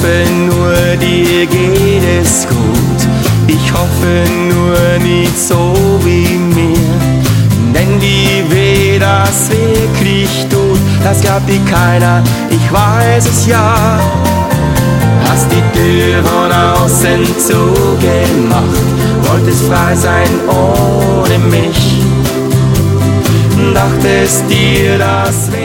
hoffe nur, dir geht es gut. Ich hoffe nur nicht so wie mir. Denn wie weh das wirklich tut, das glaubt dir keiner, ich weiß es ja. Hast die Tür von außen zugemacht, wolltest frei sein ohne mich. Dachtest dir, das wäre